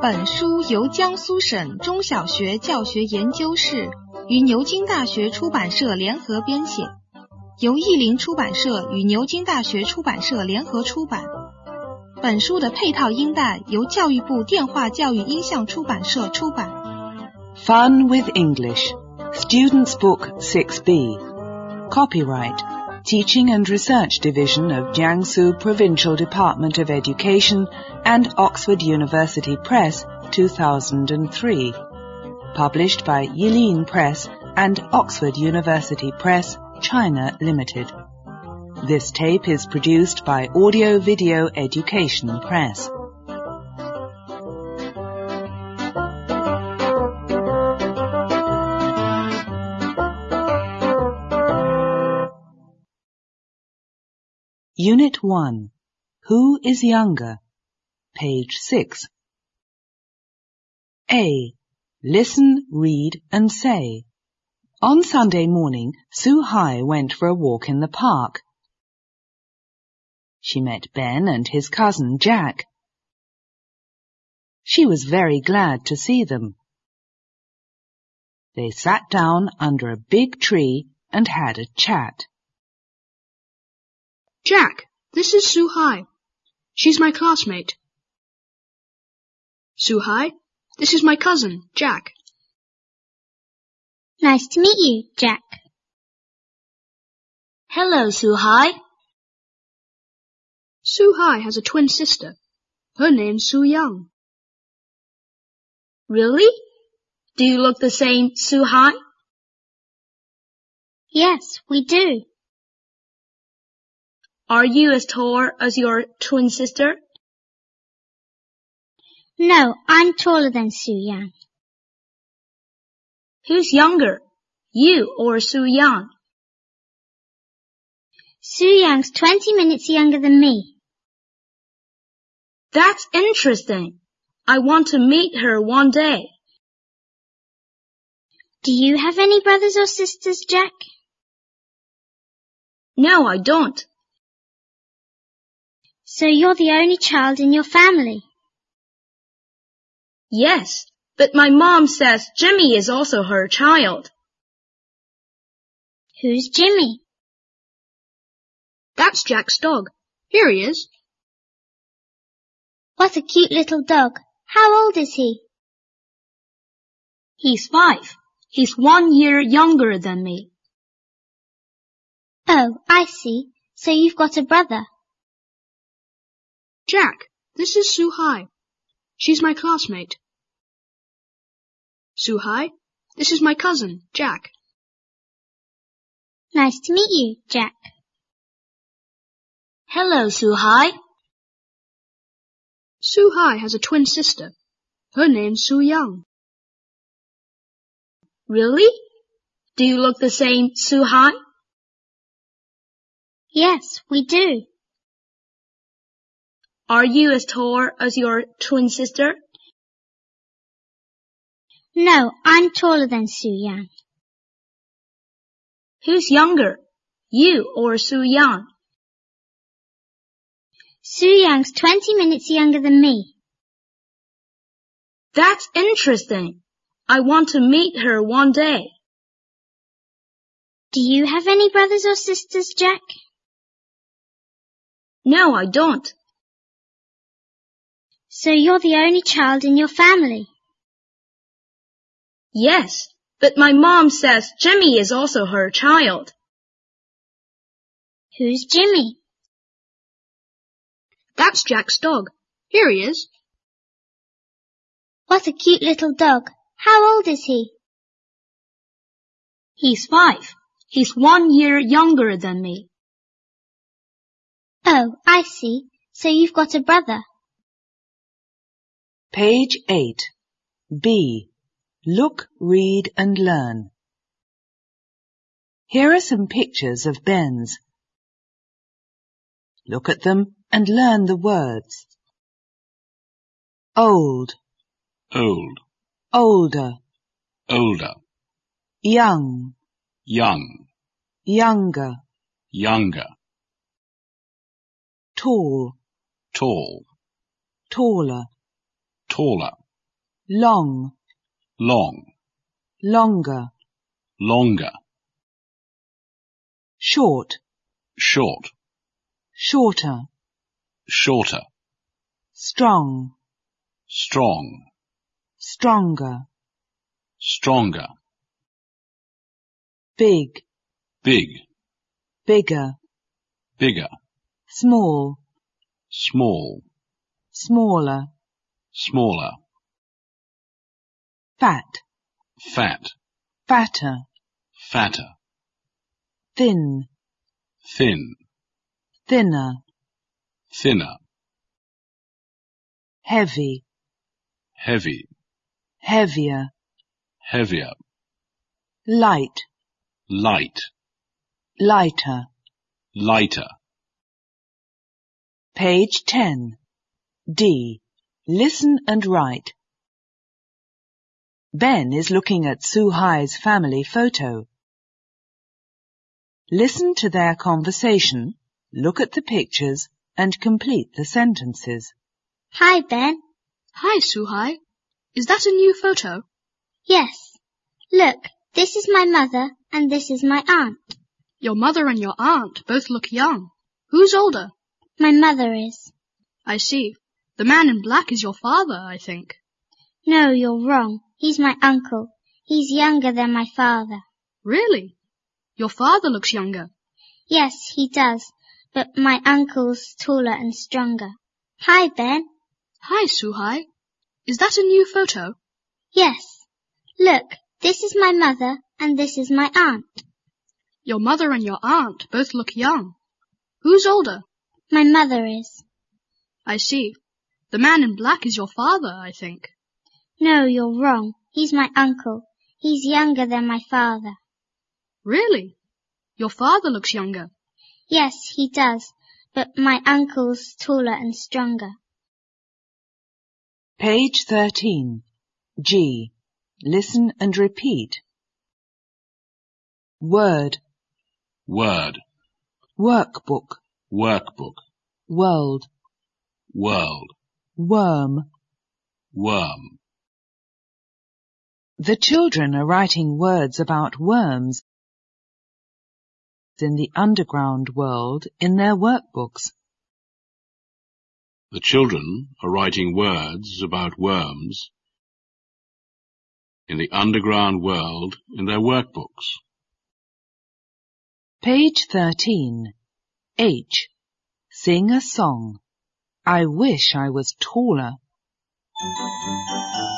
本书由江苏省中小学教学研究室与牛津大学出版社联合编写，由译林出版社与牛津大学出版社联合出版。本书的配套音带由教育部电话教育音像出版社出版。 Fun with English, Students' Book 6B. Copyright, Teaching and Research Division of Jiangsu Provincial Department of Education and Oxford University Press, 2003. Published by Yilin Press and Oxford University Press, China Limited. This tape is produced by Audio Video Education Press. Unit 1. Who is younger? Page 6. A. Listen, read and say. On Sunday morning, Sue Hai went for a walk in the park. She met Ben and his cousin Jack. She was very glad to see them. They sat down under a big tree and had a chat. Jack, this is Sue Hai. She's my classmate. Sue Hai, this is my cousin, Jack. Nice to meet you, Jack. Hello, Sue Hai. Sue Hai has a twin sister. Her name's Sue Yang. Really? Do you look the same, Sue Hai? Yes, we do. Are you as tall as your twin sister? No, I'm taller than Sue Yang. Who's younger, you or Sue Yang? Sue Yang's 20 minutes younger than me. That's interesting. I want to meet her one day. Do you have any brothers or sisters, Jack? No, I don't. So you're the only child in your family? Yes, but my mom says Jimmy is also her child. Who's Jimmy? That's Jack's dog. Here he is. What a cute little dog. How old is he? He's 5. He's 1 year younger than me. Oh, I see. So you've got a brother. Jack, this is Sue Hai. She's my classmate. Sue Hai, this is my cousin, Jack. Nice to meet you, Jack. Hello, Sue Hai. Sue Hai has a twin sister. Her name's Sue Yang. Really? Do you look the same, Sue Hai? Yes, we do. Are you as tall as your twin sister? No, I'm taller than Sue Yang. Who's younger, you or Sue Yang? Sue Yang's 20 minutes younger than me. That's interesting. I want to meet her one day. Do you have any brothers or sisters, Jack? No, I don't. So you're the only child in your family? Yes, but my mom says Jimmy is also her child. Who's Jimmy? That's Jack's dog. Here he is. What a cute little dog. How old is he? He's 5. He's 1 year younger than me. Oh, I see. So you've got a brother. Page 8. B. Look, read and learn. Here are some pictures of bens. Look at them and learn the words. Old, Old, older, older, young, young, younger, younger, tall, tall, taller, taller, long, long, longer, longer, short, short, shorter, shorter, strong, strong, stronger, stronger, big, big, bigger, bigger, small, small, smaller, smaller, fat, fat, fatter, fatter, thin, thin, thinner, thinner, heavy, heavy, heavier, heavier, light, light, lighter. lighter. Page 10. D. Listen and write. Ben is looking at Suhai's family photo. Listen to their conversation, look at the pictures, and complete the sentences. Hi, Ben. Hi, Suhai. Is that a new photo? Yes. Look, this is my mother and this is my aunt. Your mother and your aunt both look young. Who's older? My mother is. I see. The man in black is your father, I think. No, you're wrong. He's my uncle. He's younger than my father. Really? Your father looks younger. Yes, he does, but my uncle's taller and stronger. Hi, Ben. Hi, Suhai. Is that a new photo? Yes. Look, this is my mother and this is my aunt. Your mother and your aunt both look young. Who's older? My mother is. I see. The man in black is your father, I think. No, you're wrong. He's my uncle. He's younger than my father. Really? Your father looks younger. Yes, he does, but my uncle's taller and stronger. Page 13. G. Listen and repeat. Word, Word, workbook, workbook, world, world, worm. worm. The children are writing words about worms in the underground world in their workbooks. The children are writing words about worms in the underground world in their workbooks. Page 13. H. Sing a song. I wish I was taller.